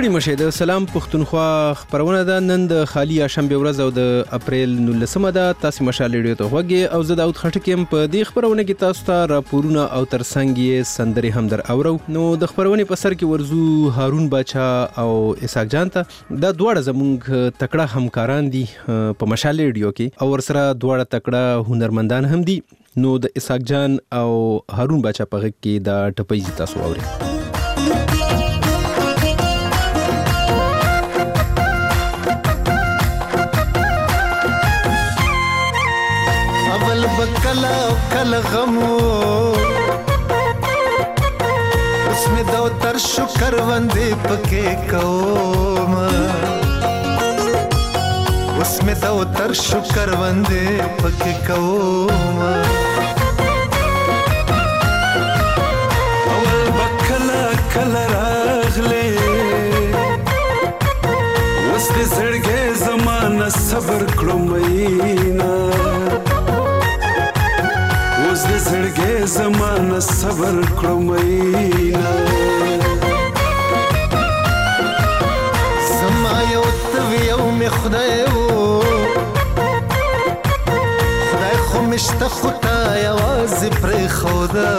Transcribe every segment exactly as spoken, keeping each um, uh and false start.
ستړي مشه د سلام پښتونخوا خبرونه ده. نن د خالي شنبه ورځ او د اپریل نولسمه ده. تاسو مشال ریډیو ته وګورئ او زه داود خټکیم په دې خبرونه کې تاسو ته راپورونه او ترڅنګ یې سندري هم در اورو. نو د خبرونه په سر کې ورزو هارون باچا او اسحاق جان ته دا دواړه زموږ تکړه همکاران دي په مشال ریډیو کې او ورسره دواړه تکړه هنرمندان هم دي. نو د اسحاق جان او هارون باچا په غږ کې دا ټپي تاسو اورئ. بکلا کل غمو اس میں دو تر شکر وندے پکے کوم اس میں دو تر شکر وندے پکے کوم اول بکلا کل راغلے اس دے زڑگے زمانہ صبر کړو مینا د زړګي زمانه صبر کړو مینا زما یو توی یو می خدای وو خدای خو مشته خدای आवाज پر خدا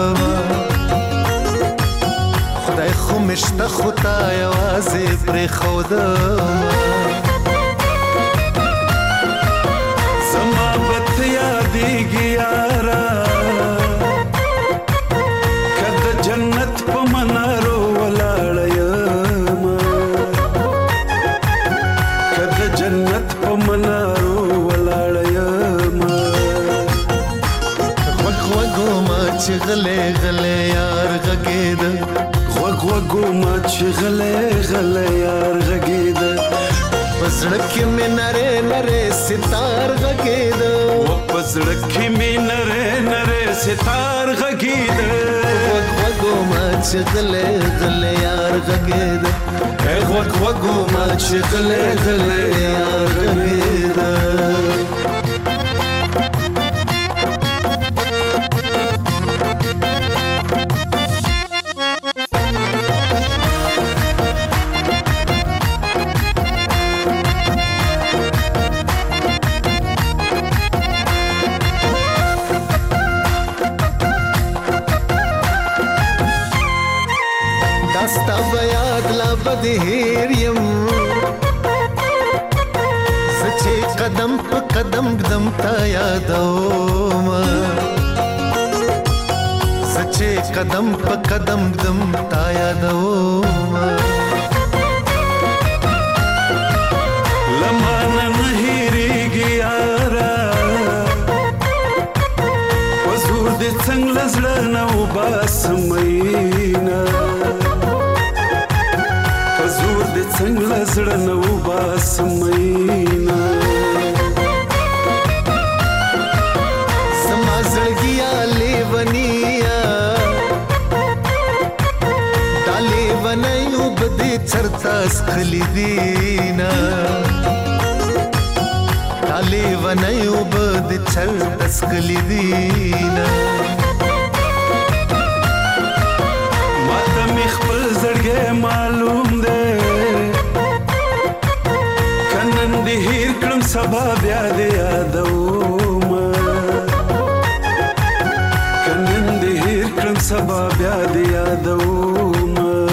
خدای خو مشته خدای आवाज پر خدا زما بت یادېږي یارا جنت په منارو ولاړ یم کله جنت په منارو ولاړ یم غوږ غوږو ما چې غلې غلې یار غږېد غوږ غوږو ما چې غلې غلې یار غږېد په زړه کې مې نرې نرې ستار غږېد په زړه کې مې نرې نرې ستار غږېد ما چې غلې غلې یار غږېد اے غوږ غوږو ما چې غلې غلې یار غږېد بدهیر یم سچے قدم پا قدم قدم تا یادوم سچے قدم پا قدم قدم تا یادوم لمانا نهیریگی یارا وزور دی څنګ لزړه نو باس مینا زور دې څنګه لزړه نو باس مینا سما زړګیا لیونیا دالې ونیو بده چرتا سخلی دینا دالې ونیو بده چرتا سخلی دینا ماته می خپل زړګې معلوم هیر کړم سبا بیا دې یادوم کنن دې هیر کړم سبا بیا دې یادوم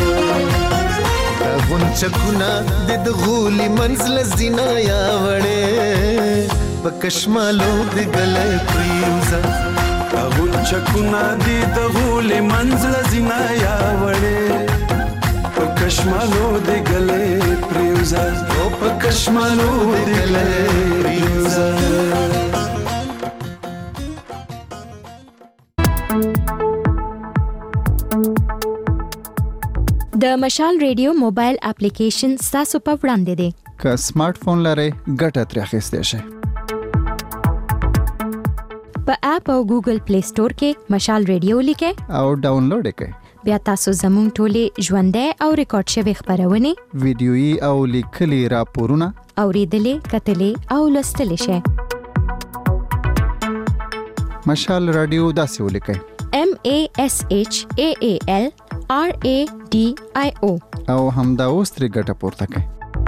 غونچکونه د غولي منزل زینا یا وړې پکشمالو دې ګلې پریوزا غونچکونه د غولي منزل زینا یا وړې پکشمالو دې ګلې پریوزا او پکشمالو دې ګلې پریوزا د مشال ریډیو موبایل اپلیکیشن تاسو په وړاندې دی. که سمارټ فون لرئ ګټه ترې اخیستی شئ. په اپ او ګوګل پلی سٹور کې مشال ریډیو لیکئ او ډاونلوډ یې کړئ. بیا تاسو زموږ ټولې ژوندۍ او ریکارډ شوې خبرونه ویډیويي او لیکلي راپورونه اوریدلې کتلې او لوستلې شئ. مشال رادیو داسې ولیکئ: M A S H A A L R A D I O او همدا اوس ترې ګټه پورته کوي.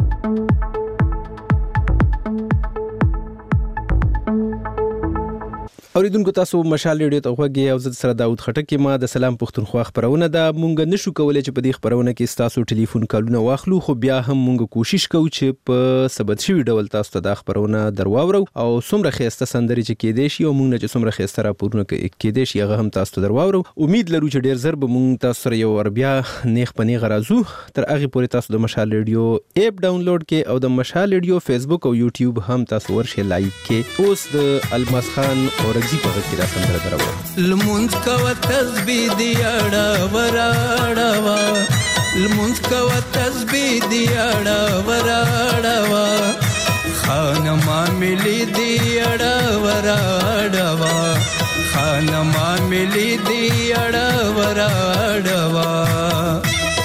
اوریدونکو تاسو مشال ریډیو ته غوږی او زه سره داود خټک ما د سلام پښتونخوا خبرونه ده. مونږ نشو کولای چې په دې خبرونه کې تاسو ټلیفون کالونه واخلو، خو بیا هم مونږ کوشش کوو چې په ثبت شوی ډول تاسو ته د خبرونه درواورو او څومره خسته سندري چې کې دي شي او مونږ نه چې څومره خسته راپورونه کې دي شي هغه هم تاسو ته درواورو. امید لرو چې ډیر زر به مونږ تاسو سره یو ور بیا نیخ پنی غرازو. تر هغه پورې تاسو د مشال ریډیو اپ ډاونلوډ کې او د مشال ریډیو فیسبوک او یوټیوب هم تاسو ورشه لایک کې. اوس د الماس خان اور زی په کې را سندره درو لمونځ کوه تسبیح دی اړه وراړه وا لمونځ کوه تسبیح دی اړه وراړه وا خانما ملي دی اړه وراړه وا خانما ملي دی اړه وراړه وا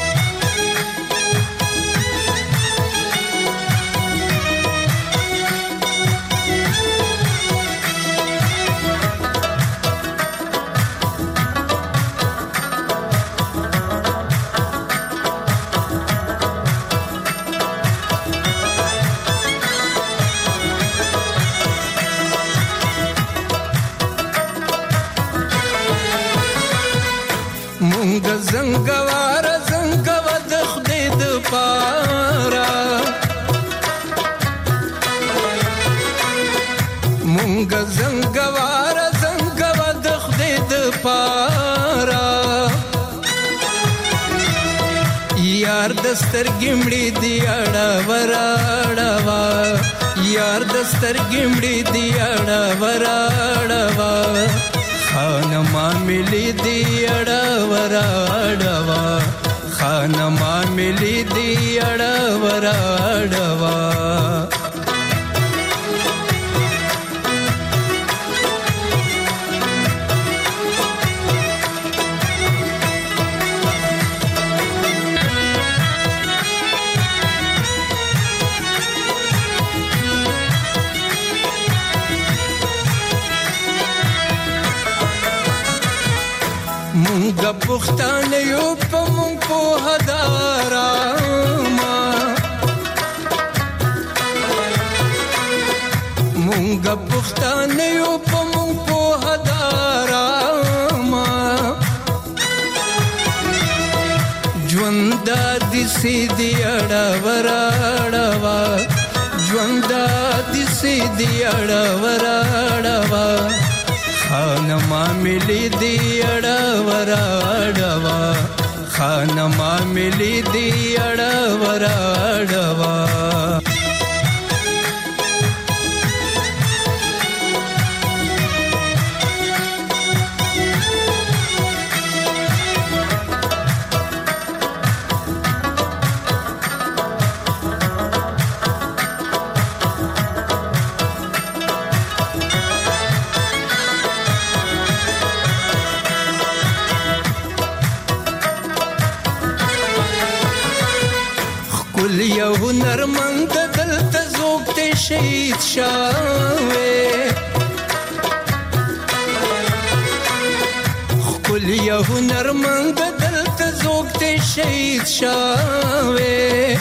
زنګوار زنګو د خدای د پارا مونږ زنګوار زنګو د خدای د پارا یار د سترګمړي دی اړه وراړه وا یار د سترګمړي دی اړه وراړه وا خانما ملي دی اړه وراړه وا خانما ملي دی اړه وراړه وا مونږ پښتانه یو په مونږ په هدارا ما مونږ پښتانه یو په مونږ په هدارا ما ژوند د سیدی اړه وراړه وا ژوند د سیدی اړه وراړه وا خانما ملي دی اړه وراړه وا خانما ملي دی اړه وراړه وا کل یو هنرمند دلته زوګ ته شهید شاوې کل یو هنرمند دلته زوګ ته شهید شاوې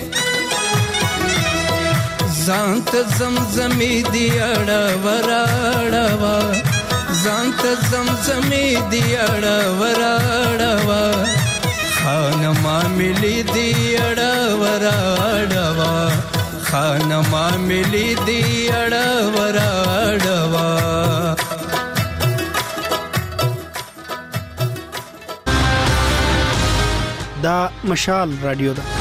ځان ته زمزمې دی اړه وراړه وا ځان ته زمزمې دی اړه وراړه وا خانما ملي دی اړه وراړه وا خانما ملي دی اړه وراړه وا دا مشال رادیو ده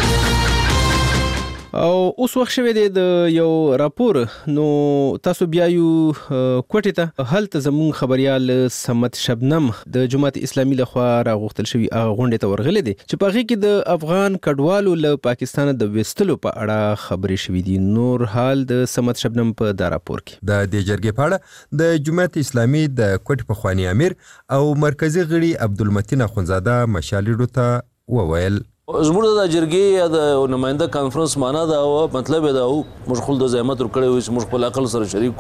او اوس وخت شوه د یو راپور نو تاسو بیا یو کوټه ته هلته زمون خبريال سمت شبنم د جماعت اسلامي لخوا راغوښتل شوی غونډه ته ورغلې دي چې په هغه کې د افغان کډوالو له پاکستان د وستلو په اړه خبرې شوې دي. نور حال د سمت شبنم په دا راپور کې د دې جرګې په اړه د جماعت اسلامي د کوټ په خواني امیر او مرکزی غړي عبدالمتین اخونزاده مشالېډو ته وویل زموږ د جرګې یا د نماینده کانفرنس معنا دا او مطلب دا او موږ خپل د زحمت ورکړی وي چې موږ خپل عقل سره شریک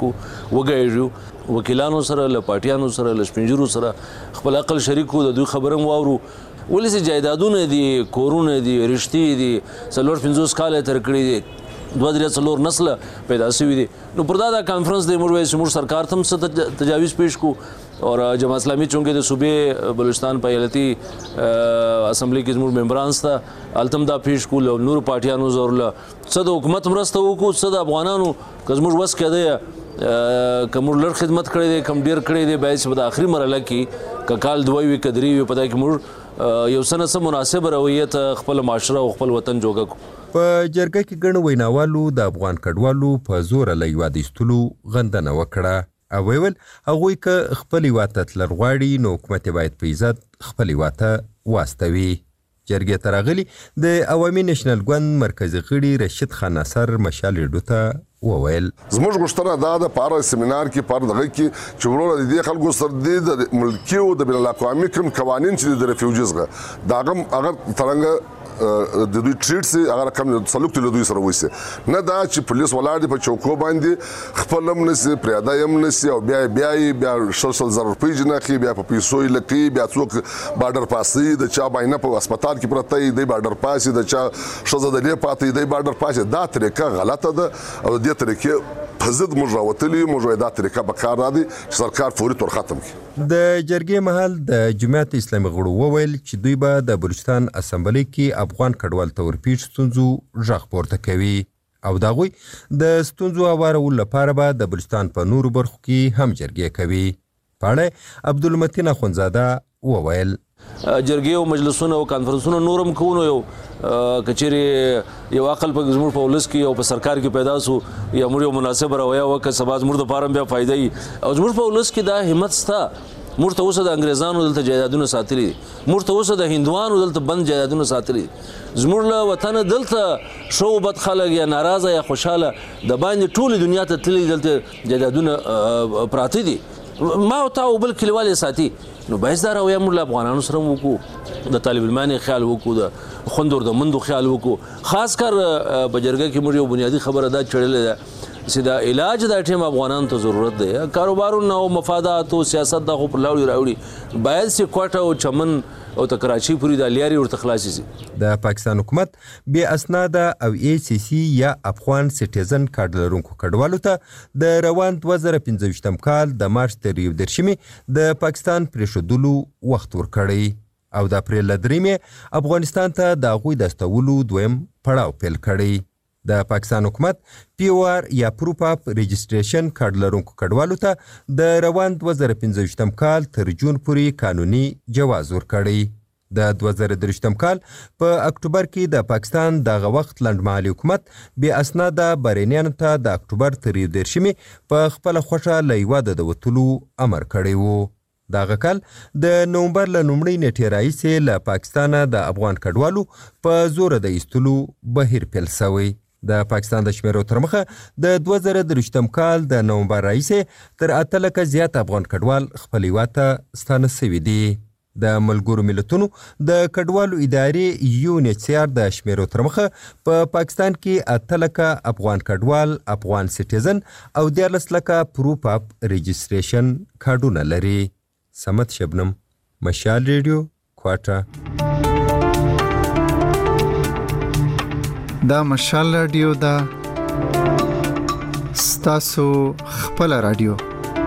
وګایو وکیلانو سره له پارټیانو سره له سپینجرو سره خپل عقل شریک د دوی خبرم واورو ولې چې جایدادونه دي کورونه دي رشتې دي څلور پنځوس کاله تېر کړي دي دوه درې څلور نسله پیدا شوي دي نو پر دا دا کانفرنس دی موږ وایو چې موږ سرکار ته هم څه تجاویز پیش کړو اور جماعت اسلامي چونکې د صوبې بلوچستان په ایالتي اسمبلی کې زموږ ممبران سته هلته هم دا پیش کړو له نورو پارټیانو زورله څه د حکومت مرسته وکړو څه د افغانانو که زموږ وس کې دی که موږ لږ خدمت کړی دی کم ډېر کړی دی باید چې په د آخري مرحله کې که کال دوه وي که درې وي په دا کې موږ یو څه نه څه مناسب رویت خپل معاشره او خپل وطن جوړه کړو په جرګه کې ګڼ ویناوالو د افغان کډوالو په زوره له هیواده ایستلو غندنه وکړه او ویل هغوی که خپل هیواد ته تلل غواړي نو حکومت باید په عزت خپل هیواد ته واستوي. جرګې ته راغلي د عوامي نیشنل ګوند مرکزي غړي رشید خان ناصر مشال ریډیو ته وویل زموږ غوښتنه دا ده په هر سیمینار کې په هر دغه کې چې وروره د دې خلکو سره د ملکي او د بین الاقوامي کوم قوانین چې د ریفیوجیز غه دا هغه هغه څرنګه د دوی ټریټ سي هغه کم سلوک له دوی سره وایي نه دا چې پولیس ولاړ دي په چوکو باندې خپل هم نسي پریاده هم نسي او بیا بیا بیا شل شل زر روپۍ جناخي بیا په پیسو لکي بیا څوک بارډر پاسي د چا باینه په هسپتال کې پرته دی بارډر پاسي د چا شزه د لې پاتې دی بارډر پاسي دا طریقه غلطه ده او دې طریقې په ضد موږ راوتلي موږ دا طریقه به کار را دي چې سرکار فوري تور ختم کړي. د جرګې مهال د جماعت اسلامي غړو وویل چې دوی به د بلوچستان اسمبلی کې افغان کډوال ته ورپېښ ستونزو غږ پورته کوي او د هغوی د ستونزو هوارولو لپاره به د بلوچستان په نورو برخو کې هم جرګې کوي. په اړه عبدالمتین اخوندزاده وویل جرګې او مجلسونه او کانفرنسونه نورم کوو یو کچېرې یو عقل په زموږ په ولس کې او په سرکار کې پیدا سو یا موږ یو مناسب رویه وکړه سبا زموږ دپاره هم بیا فایده وي او زموږ په ولس کې دا همت شته موږ ته اوسه د انګریزانو دلته جایدادونه ساتلي دي موږ ته اوسه د هندوانو دلته بند جایدادونه ساتلي دي زموږ له وطنه دلته ښه او بد خلک یا ناراضه یا خوشحاله د باندې ټولې دنیا ته تللي دلته جایدادونه پراته دي ما او تا او بل کلیوال یې ساتي نو باید دا رویه موږ له افغانانو سره هم وکړو د طالب علمانو خیال وکړو د خوندور د مندو خیال وکړو خاص کر په جرګه کې موږ یو بنیادي خبره دا چړلې ده چې دا علاج دا ټیم افغانانو ته ضرورت دی کاروبارونه او مفادات او سیاست دا خو پر لاړې راوړي باید چې کوټه او چمن او ته کراچي پورې د لیارې ورته خلاصې شي. د پاکستان حکومت بې اسناده او ای سی سی یا افغان سټیزن کارډ لرونکو کډوالو ته د روان دوه زره پنځه ویشتم کال د مارچ تر یو دېرشمې د پاکستان پرېښودلو وخت ورکړی او د اپریل له درېیمې افغانستان ته د هغوی د استولو دویم پړاو پیل کړی. د پاکستان حکومت پی او آر یا پروف اف رجسټریشن کارډ لرونکو کډوالو ته د روان دوه زره پنځه ویشتم کال تر جون پورې قانوني جواز ورکړی. د دوه زره دېرشم کال په اکتوبر کې د پاکستان دغه وخت لنډمهالي حکومت بې اسناده بهرنیانو ته د اکتوبر تر یو دېرشمې په خپله خوښه له هیواده د وتلو امر کړی و. دغه کال د نومبر له لومړۍ نیټې راهیسې له پاکستانه د افغان کډوالو په زوره د ایستلو بهیر پیل شوی. د پاکستان د شمیرو تر مخه د دوه زره دېرشم کال د نومبر راهیسې تر اته لکه زیات افغان کډوال خپل هیواد ته ستانه سوي دي. د ملګرو ملتونو د کډوالو ادارې یو ان ایچ سی آر د شمیرو تر مخه په پاکستان کې اته لکه افغان کډوال افغان سټیزن او دیارلس لکه پروف اف رجسټریشن کارډونه لري. سمت شبنم مشال ریډیو کوټه. دا مشال رادیو دا ستاسو خپل رادیو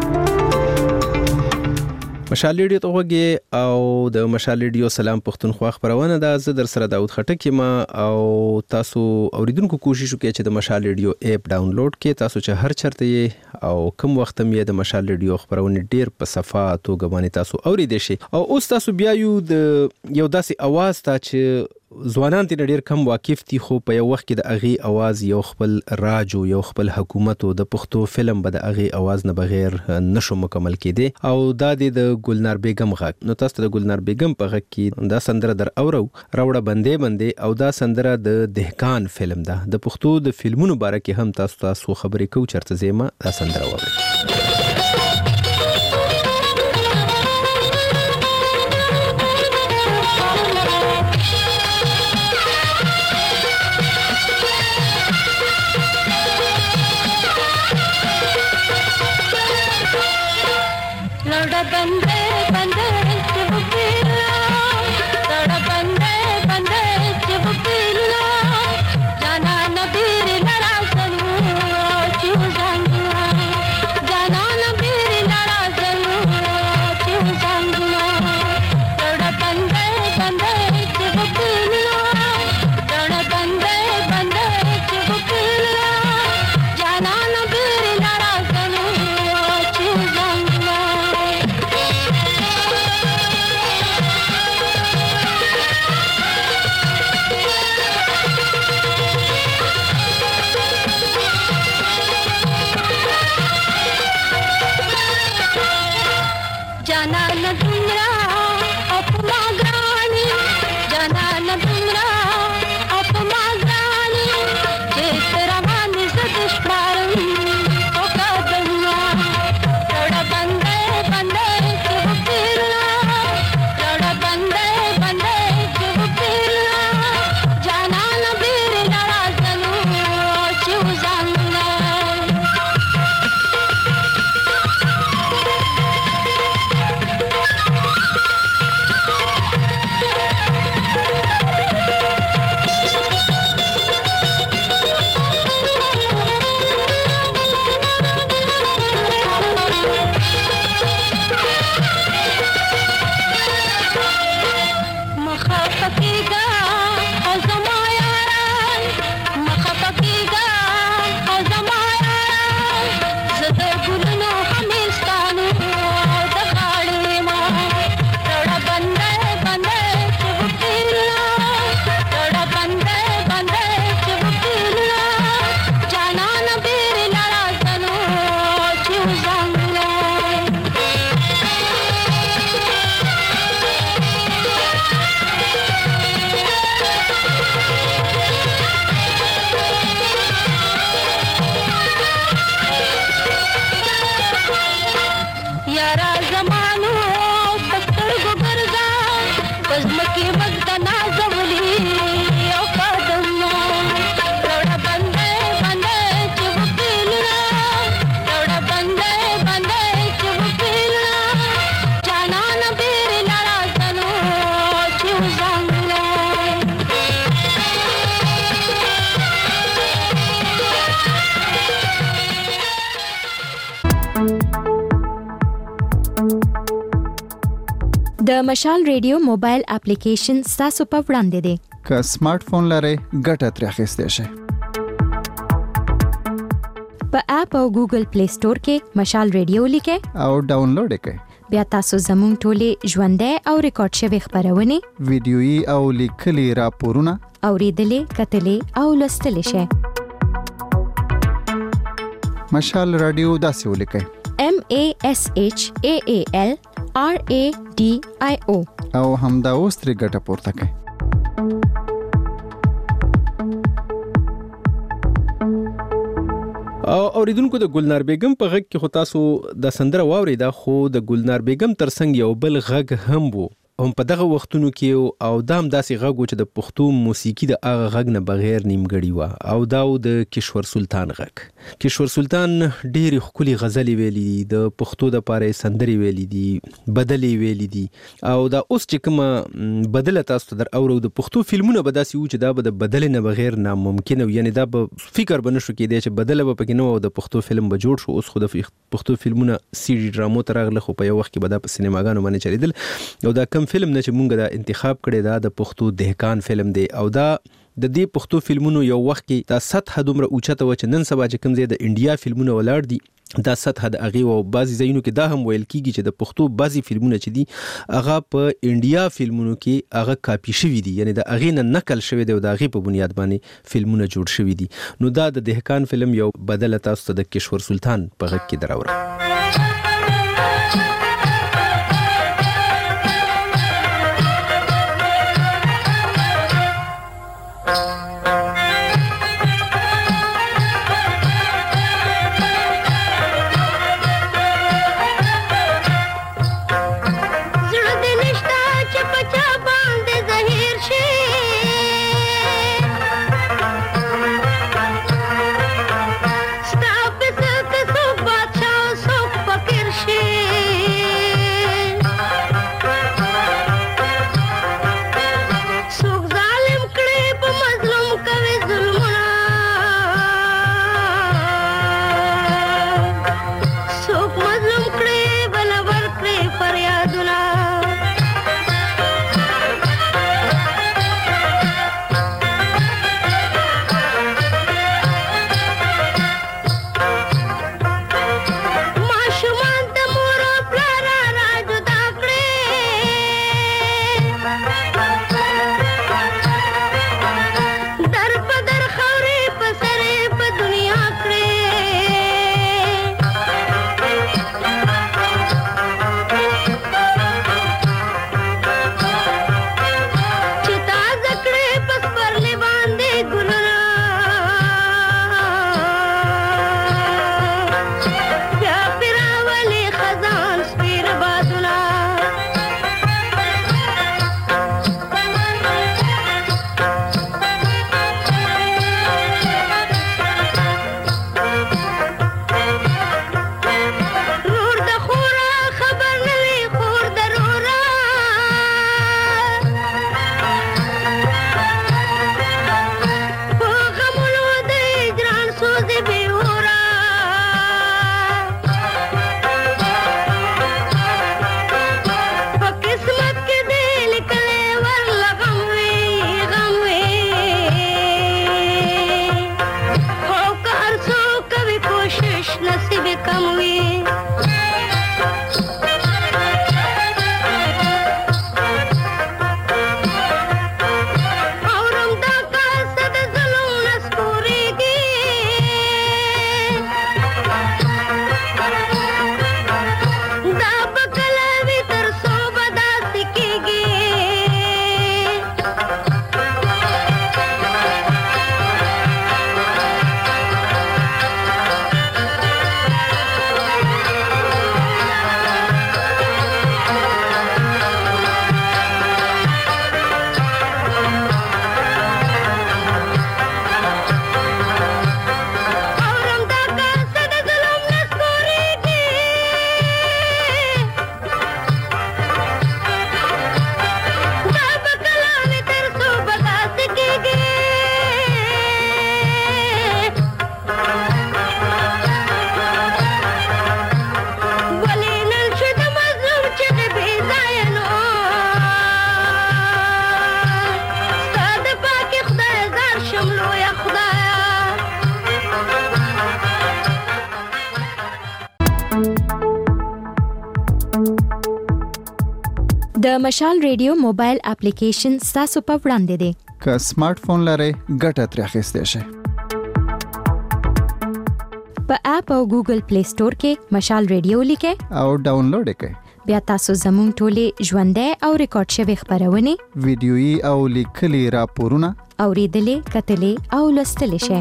مشال ریډیو ته وګورئ او د مشال ریډیو سلام پښتونخوا خبرونه ده زه در سره داود خټک یم او تاسو اوریدونکو کوشش وکړئ چې د مشال ریډیو اپ ډاونلوډ کړئ تاسو چې هر چرته یې او کوم وخت هم یې د مشال ریډیو خبرونه ډیر په صفه توګه باندې تاسو اوریدئ شئ او اوس تاسو بیا یو د یو داسې اواز ته چې ځوانان ترې ډېر کم واقف دي خو په یو وخت کې د هغې اواز یو خپل راج او یو خپل حکومت او د پښتو فلم به د هغې اواز نه بغیر نشو مکمل کېدی او دا د ګلنار بیګم غږ. نو تاسو ته د ګلنار بیګم په غږ کې دا سندره در اورو راوړه بندې بندې او دا سندره د دهقان فلم ده. د پښتو د فلمونو باره کې هم تاسو تاسو خبرې کوو چرته زیمه دا سندره واورئ. बंदे बंदे जाना न दुमरा अपमा ग्रानी जाना न दुमरा अपमा ग्रानी जे तेरा मान सदश पारम ओ कदमा रड़ा बंदे बंदे चुप फिरना रड़ा बंदे बंदे चुप फिरना जाना न बीर लड़ा सनू चुप जाना د مشال ریډیو موبایل اپلیکیشن تاسو په وړاندې دی که سمارټ فون لرئ ګټه ترې اخیستی شئ په اپ او ګوګل پلی سٹور کې مشال ریډیو لیکئ او ډاونلوډ یې کړئ بیا تاسو زموږ ټولې ژوندۍ او ریکارډ شوي خپرونې ویډیويي او لیکلي راپورونه اوریدلې کتلې او لوستلی شئ مشال رادیو داسې ولیکئ M A S H A A L R A D I O او همدا اوس ترې ګټه پورته کړئ او اوریدونکو د ګلنار بیگم په غږ کې خو تاسو د سندره واوریدا خو د ګلنار بیگم ترڅنګ یو بل غږ هم وو هم په دغه وختونو کې او دام داسې غږ و چې د پښتو موسیقي د هغه غږ نه بغیر نیمګړی و او دا د کشور سلطان غږ کشور سلطان ډېرې ښکلي غزلې ویلي دي د پښتو دپاره یې سندرې ویلي دي بدلې ویلي دي او دا اوس چې کومه بدله تاسو ته در اورو د پښتو فلمونه به داسې وو چې دا به د بدلې نه بغیر ناممکنه وي یعنې دا به فکر به نه شو کېدی چې بدله به پکې نه و او د پښتو فلم به جوړ شو اوس خو د پښتو فلمونه سی ډي ډرامو ته راغله خو په یو وخت کې به دا په سینماګانو باندې چلیدل او دا کم فلم نه چې مونږ دا انتخاب کړی دا د پښتو دهقان فلم دی او دا د دې پښتو فلمونو یو وخت کې دا سطح دومره اوچته و چې نن سبا چې کوم ځای د انډیا فلمونه ولاړ دي دا سطح د هغې او بعضې ځایونو کې دا هم ویل کېږي چې د پښتو بعضې فلمونه چې دي هغه په انډیا فلمونو کې هغه کاپي شوي دي یعنې د هغې نه نقل شوی دی او د هغې په بنیاد باندې فلمونه جوړ شوي دي نو دا د دهقان فلم یو بدله تاسو ته د کشور سلطان په غږ کې دراوړه Stop it, so د مشال ریډیو موبایل اپلیکیشن ستاسو په وړاندې دی. که سمارټ فون لرئ ګټه ترې اخیستی شئ. په اپ او ګوګل پلی سٹور کې مشال ریډیو لیکئ او ډاونلوډ یې کړئ. بیا تاسو زموږ ټولې ژوندۍ او ریکارډ شوي خپرونې ویډیويي او لیکلي راپورونه اورېدلې، کتلې او لوستلی شئ.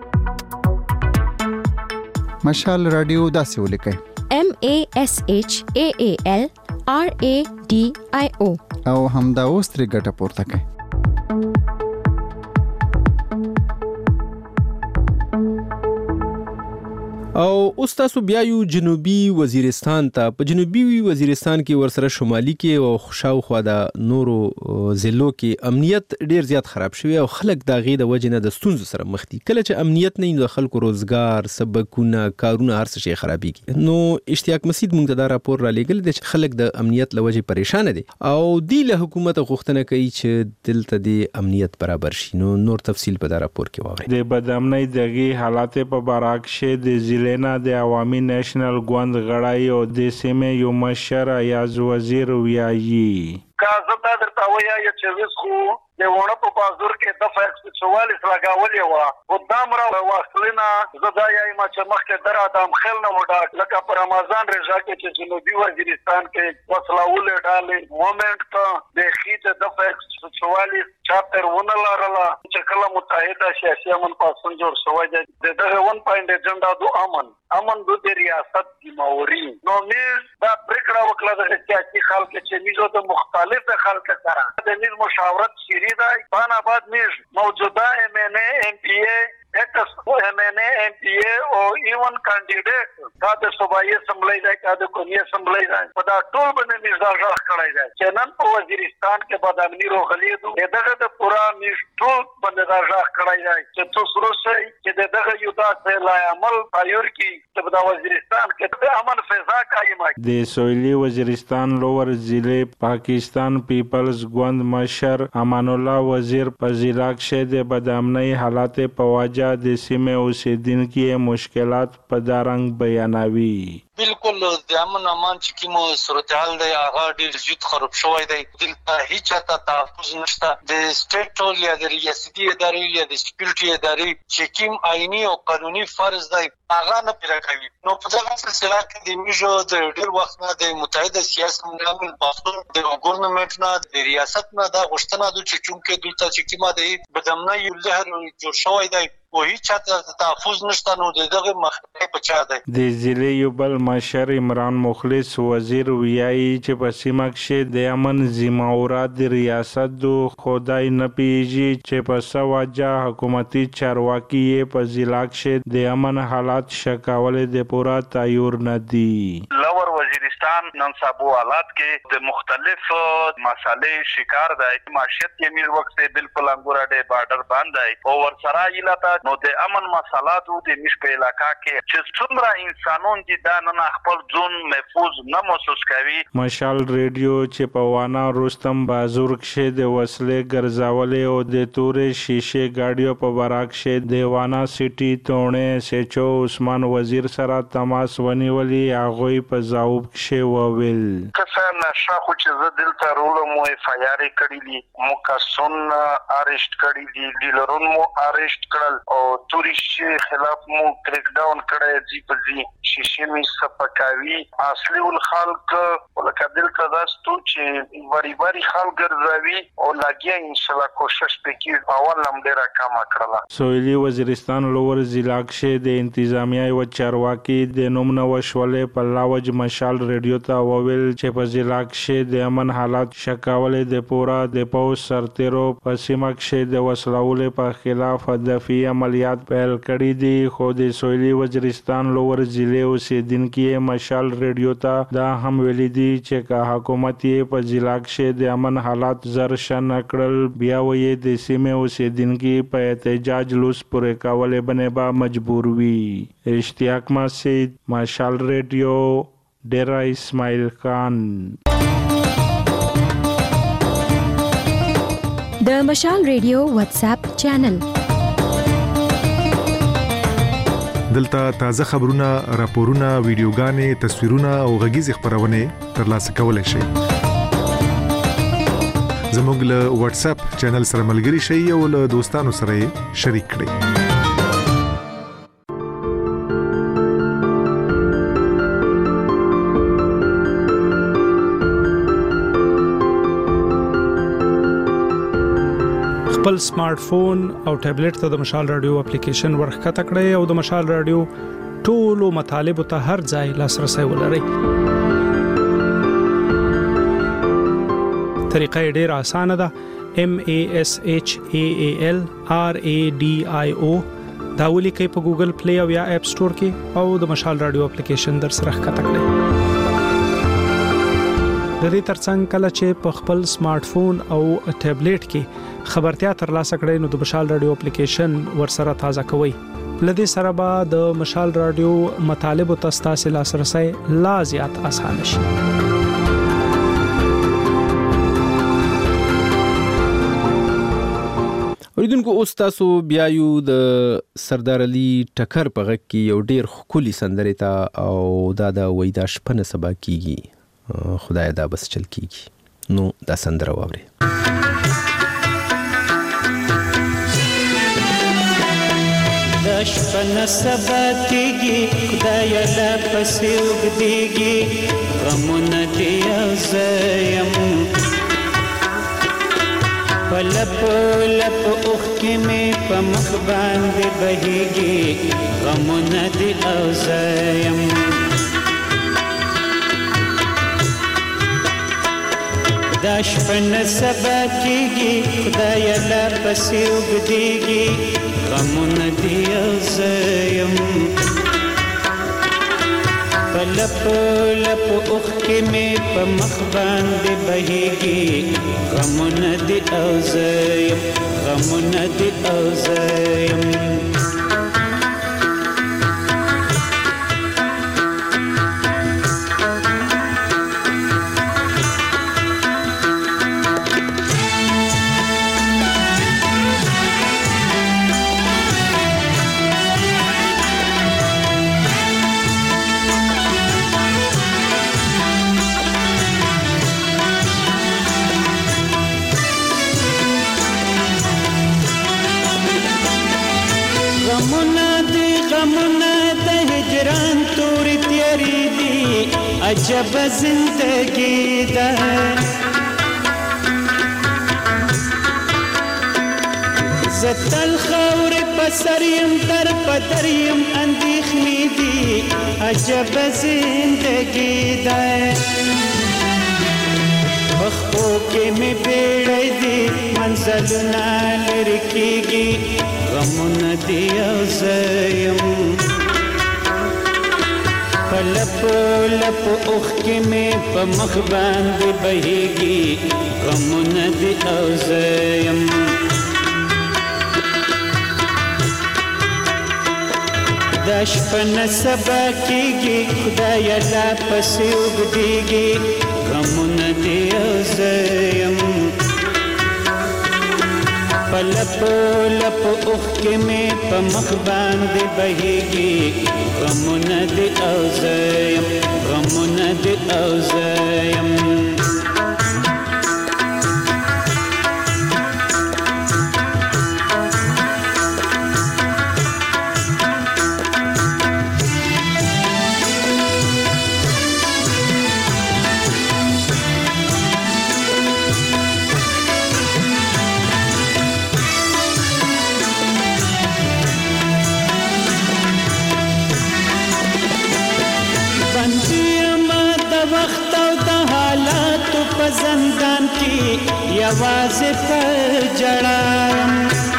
مشال رادیو داسې ولیکئ: M A S H A A L R A D I O او همدا اوس ترې ګټه پورته کړئ. او اوس تاسو بیا یو جنوبي وزیرستان ته. په جنوبي وزیرستان کې ورسره شمالي کې او شاوخوا د نورو ضلعو کې امنیت ډیر زیات خراب شوی او خلک د غې د وجې نه د ستونزو سره مخ دي. کله چې امنیت نه وي د خلکو روزګار، سبکونه، کارونه هر څه شي خرابېږي. نو اشتیاق مسید موږ ته دا راپور را لېږلی دی چې خلک د امنیت له وجې پریشانه دي او دوی له حکومته غوښتنه کوي چې دلته د امنیت برابر شي. نو نور تفصیل په دا راپور کې واورئ. د بدامنۍ دغې حالات په برعکس د لینا د عوامي نېشنل ګوند غړی او د سیمې یو مشر ایاز وزیر ویایي: کازه دا درته وایي چې وس خو د ونه په بازار کې د فیکس چوالیس لګاولې و او دام را واصلینا زدا یې ما چې مخکې در ادم خل نه وډا لکه پر رمضان رضا کې چې جنوبي وزیرستان کې وصلاول ډالې مومنت ته د خېت د فیکس چوالیس چاپټر ونه لرله چې کله متحده سیاسي امن پاسون جوړ شوی دی. دغه ون پوینټ ایجنډا دو امن امن د ریاست دی موري. نو موږ دا پریکړه وکړه د سیاسي خلک چې موږ د مختلف خلک سره د موږ مشاورت شری دی. بانا بعد موږ موجوده ام ان ای ام پی ای ایکس ام ان ای ام پی ای او ایون کاندیډیټ دا د صوبایي اسمبلی دی کا د قومي اسمبلی دی په دا ټول باندې موږ دا ځخ کړی دی چې نن په وزیرستان کې بدامني روغلي دو دغه د پورا موږ ټول باندې دا ځخ کړی دی چې تاسو سره چې دغه یو تاسو لا عمل پایور کې چې په وزیرستان کې د امن فضا قائم وي. د سویلي وزیرستان لوور ضلع پاکستان پیپلز ګوند مشر امان الله وزیر په ضلع کې د بدامنۍ حالات په واجه د سیمې اوسیدونکو مشکلات په دارنګ بیانوي. بالکل د امن امان چې کوم صورتحال دی هغه ډیر زیات خراب شوی دی. دلته هیڅ چاته تحفظ نشته. د سټیټ ټول یا د ریاستي ادارې یا د سکیورټي ادارې چې کوم آئینی او قانوني فرض دی هغه نه پوره کوي. نو په دغه سلسله کې د میجو د ډیر وخت نه د متحده سیاسي نظام پاسون د ګورنمنت نه د ریاست نه دا غوښتنه ده چې چونکې دلته چې کومه دی بدامنۍ یو لهر جوړ شوی دی او هیڅ چاته تحفظ نشته. نو دغه مخکې په چا دی. د ضلع یو بل مشر عمران مخلص وزیر ویایي چې په سیمه کې د امن ذمہورات د ریاست دو خدای نه پیږي چې په سواجه حکومتي چارواکي په ضلع کې د امن حالات شکاولې د پورا تایور نه دي. لور وزیرستان نن سبا حالات کې د مختلف مسالې شکار دی. معیشت کې میر وخت بالکل انګورا د بارډر باندې او ورسره ایلاته نو د امن مسالات د مش په علاقہ کې چې څومره انسانون دي دا نه خپل ځون محفوظ نه محسوس کوي. مشال ریډیو چې په وانا رستم بازور کې د وسلې ګرځاولې او د تورې شیشه گاډیو په براک کې د وانا سټي تونه سچو عثمان وزیر سره تماس ونیولې هغه په جواب کې وویل کسه نشه خو چې زه دلته رولم مو فایاري کړی دي مو کسون اریسټ کړی دي ډیلرون مو اریسټ کړل او تورې خلاف مو کریک ډاون کړی دی په دې شیشه می سپکاوي اصلي ول خلق ولکه دلته داستو چې بری بری خلک ګرځوي او لګیا ان شاء الله کوشش وکړي اول هم ډیره کم کړله. سویلي وزیرستان لوور ضلع کې د انتظامیه او چارواکي د نوم نو شولې په لاوج مشال ریډیو ته وویل چې په ضلع کې د امن حالات شکاولې د پورا د پوس سرتیرو په سیمه کې د وسلولې په خلاف دفاعي عملیات پیل کړي دي. خو د سویلي وزیرستان لوور ضلع اوسیدونکو مشال ریډیو ته دا هم ویلي دي چې که حکومت یې په ضلع کې د امن حالات زر شن کړل بیا وایي د سیمې اوسیدونکو په احتجاج لوس پورې کولې باندې به مجبور وي. اشتیاق مسید، مشال ریډیو، ډیرا اسماعیل خان. د مشال ریډیو واتس اپ چینل دلته تازه خبرونه، راپورونه، ویډیوګانې، تصویرونه او غږیز خبرونه ترلاسه کولای شئ. زموږ له واتس اپ چینل سره ملګري شئ او له دوستانو سره شریک کړئ. خپل سمارټ فون او ټابلیټ ته د مشال رادیو اپلیکیشن ورخته کړئ او د مشال رادیو ټولو مطالبه ته هر ځای لاسرسي ولرئ. طریقه ډیره اسانه ده. M A S H A A L R A D I O دا ولیکئ په ګوګل پلی او یا اپ سٹور کې او د مشال رادیو اپلیکیشن در سره ښکته کړئ. د دې ترڅنګ کله چې په خپل سمارټ فون او ټابلیټ کې خبرتیا ترلاسه کړئ نو د مشال رادیو اپلیکیشن ورسره تازه کوئ. لدې سره به د مشال رادیو مطالب او تاسو لاسرسي لا زیات آسان شي. اوریدونکو اوس تاسو بیا یو د سردار علي ټکر په غږ کې یو ډیر خولي سندره تا او دا د وېدا شپنه سبا کیږي. خدای دا بس چل کیږي. نو دا سندره واوري. د شپنه سبا کیږي خدای لا پسې وګديږي غمونه دې ازیم پلپ لپ اوخ کې مې په مخ باندې بهيږي غمونه دې ازیم د شپنه سبا کیږي خدای لا پسې وګديږي غمونه دې ازیم پلپ لپ اوخ کې مې په مخ باندې بهيږي غمونه دې ازیم غمونه دې ازیم عجب زندگی ده زتل خور پسریم در پدریم اندیخنی دی عجب زندگی ده بخو کې می بیړی دی منزلونه لرکیږي غمونه دی ازیم لپ لپ اوخ کې مې په مخ باندې بهيږي غمونه دې ازیم د شپنه سبا کیږي خدای لا پسې وګديږي غمونه دې ازیم لپ لپ اوخ کې مې په مخ باندې بهيږي غمونه دې ازیم غمونه دې ازیم زندان کی یوازې په جړایم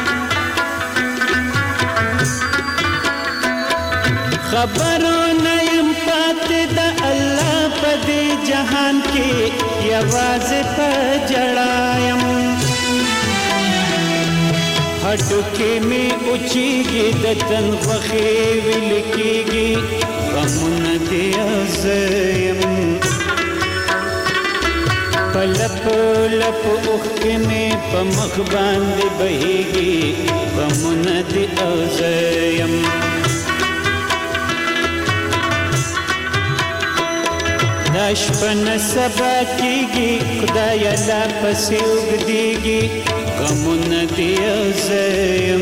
خبرونه يم پاتې د الله په دې جهان کې یوازې په جړایم هټو کې می اوچیږي د تن خوخي ویل کېږي غمونه دې ازیم لپ لپ اوخ کې مې په مخ باندې بهيږي غمونه دې ازیم دا شپه نه سبا کېږي خدای لا پسې اوږدېږي غمونه دې او زه یم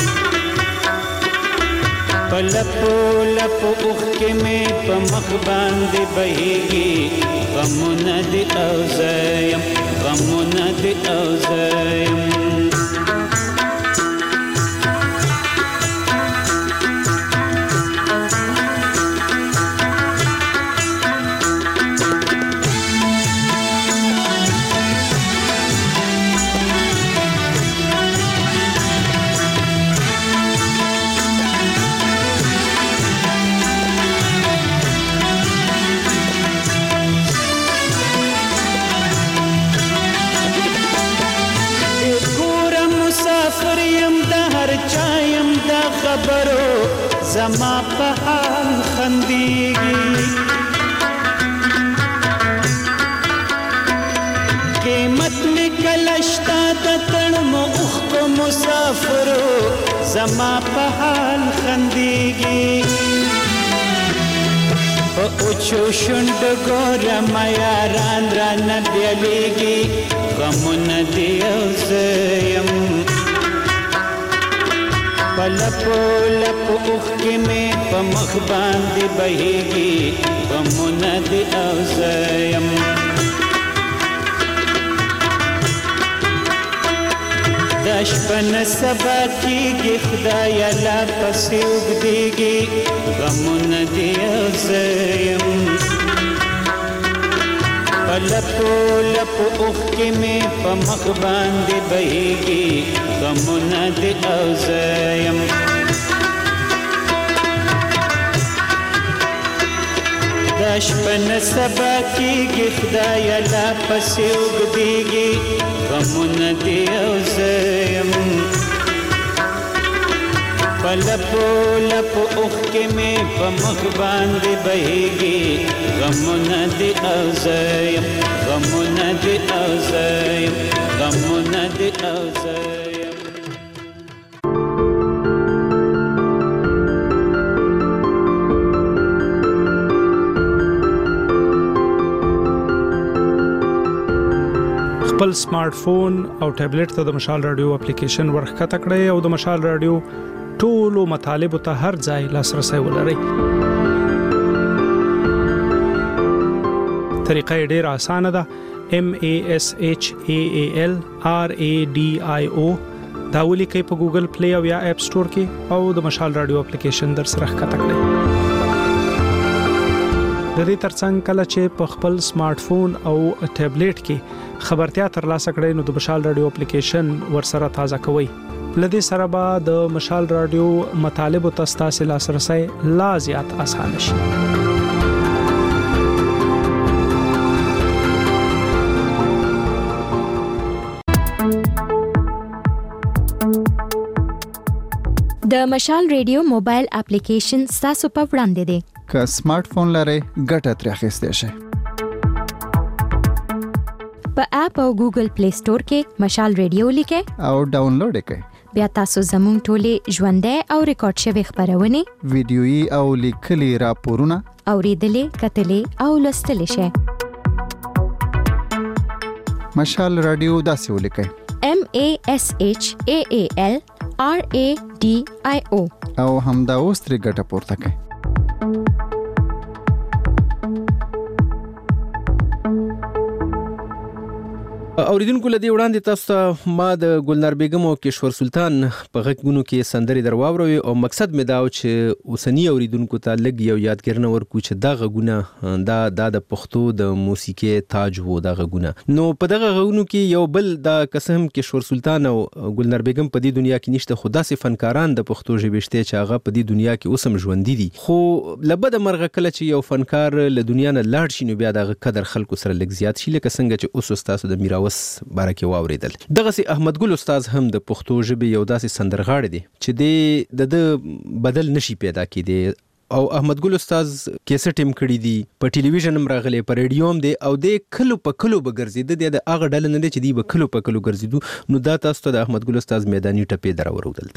په لپو لپو اوښکې مې په مخ باندې بهېږي غمونه دې او زه یم غمونه دې او زه یم خبرو زما په حال خندېږي قیمت مې کله شته د تړمو اوښکو مسافرو زما په حال خندېږي په اوچو شونډو ګورم یاران رانه بیلیږي غمونه دې او زه یم په لپو لپو اوښکې مې په مخ باندې بهېږي غمونه دې او زه یم دا شپه نه سبا کېږي خدایه لا پسې اوږدېږي غمونه دې او زه یم په لپو لپو اوښکې مې په مخ باندې بهېږي غمونه دې او زه یم دا شپه نه سبا کېږي خدایه لا پسې اوږدېږي غمونه دې او زه یم په لپو لپو اوښکې مې په مخ باندې بهېږي غمونه دې او زه یم غمونه دې او زه یم غمونه دې او زه یم خپل سمارټ فون او ټابلیټ ته د مشال رادیو اپلیکیشن ورښکته کړئ او د مشال رادیو ټولو مطالبو ته هر ځای لاسرسي ولرئ. طریقه یې ډېره اسانه ده. M A S H A A L R A D I O دا ولیکئ په ګوګل پلی او یا اپ سٹور کې او د مشال رادیو اپلیکیشن در سره ښکته کړئ. د دې ترڅنګ کله چې په خپل سمارټ فون او ټابلیټ کې خبرتیا ترلاسه کړئ نو د مشال رادیو اپلیکیشن ورسره تازه کوئ. لدې سره به د مشال رادیو مطالبو ته ستاسو لاسرسي لا زیات اسانه شي. د مشال رادیو موبایل اپلیکیشن ستاسو په وړاندې دی. که سمارټ فون لرئ ګټه ترې اخیستی شئ. په اپ او ګوګل پلی سٹور کې مشال رادیو لیکئ او ډاونلوډ یې کړئ. بیا تاسو زموږ ټولې ژوندۍ او ریکارډ شوي خبرونه ویډیويي او لیکلي راپورونه اوریدلې کتلې او لوستلې شئ. مشال رادیو داسې ولیکئ M A S H A A L R A D I O او همدا اوس ترې ګټه پورته کړئ. اوریدونکو لدی وړاندې تاسو ته ما د ګلنار بیگم او کشور سلطان په غږونو کې سندري درواوروي او مقصد مې دا و چې اوسنی اوریدونکو ته لګ یو یادګرنه ورکو چې دا غږونه دا د پښتو د موسیقي تاج وو. دا غږونه نو په دغه غږونو کې یو بل دا قسم کشور سلطان او ګلنار بیگم په دې دنیا کې نشته، خو داسې فنکاران د پښتو ژبې شته چې هغه په دې دنیا کې اوسم ژوندۍ دي. خو لبد مرغه کله چې یو فنکار له دنیا نه لاړ شي نو بیا د قدر خلکو سره لګ زیات شي، لکه څنګه چې اوس تاسو د میراوس بارکه واوریدل. دغه سي احمد ګل استاد هم د پښتو ژبې یو داسې سندرغاړی دی چې د بدل نشي پیدا کیدی او احمد ګل استاد کیسټ هم کړی دی، په ټلویزیون هم راغلی، په ریډیو هم دی او د کلو په کلو بغرزیده د هغه ډله نه دی چې دی په کلو په کلو ګرځیدو. نو دا تاسو ته د احمد ګل استاد میداني ټپې دراورودل.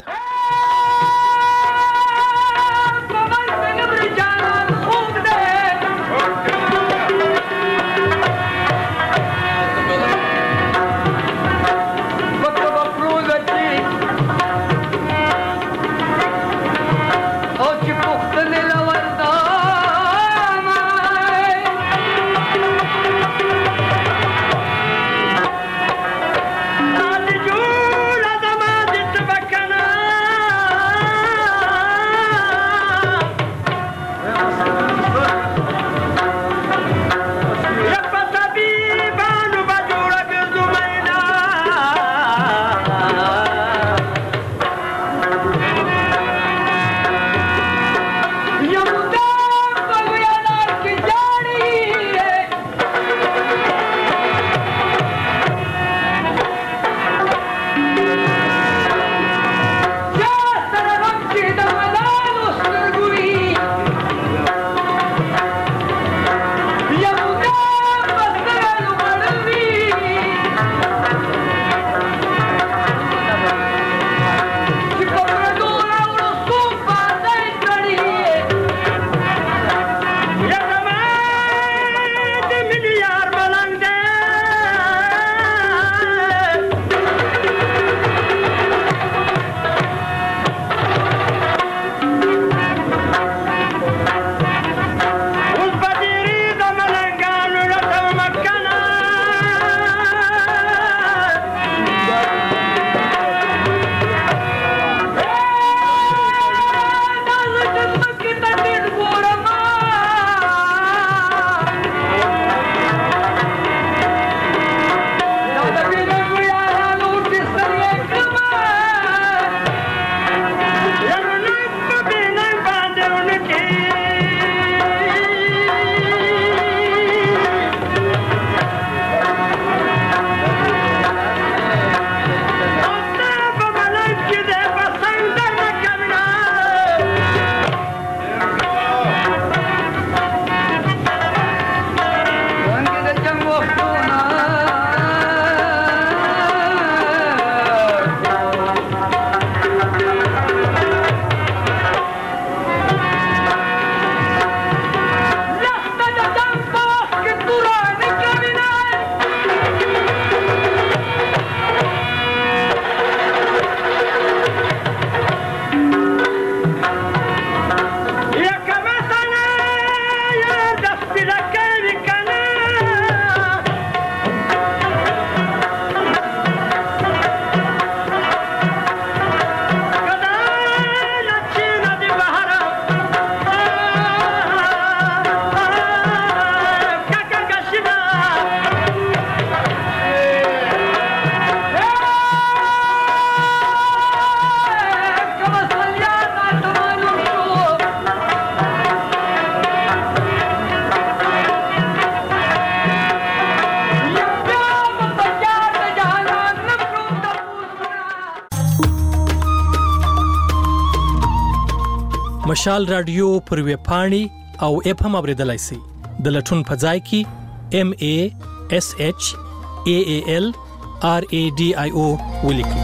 مشال رادیو پر ویب پاڼې او اپ هم اوریدلای شئ د لټون په ځای کې ام ای اس اچ ای ای ال آر ای ډي آی او ولیکئ.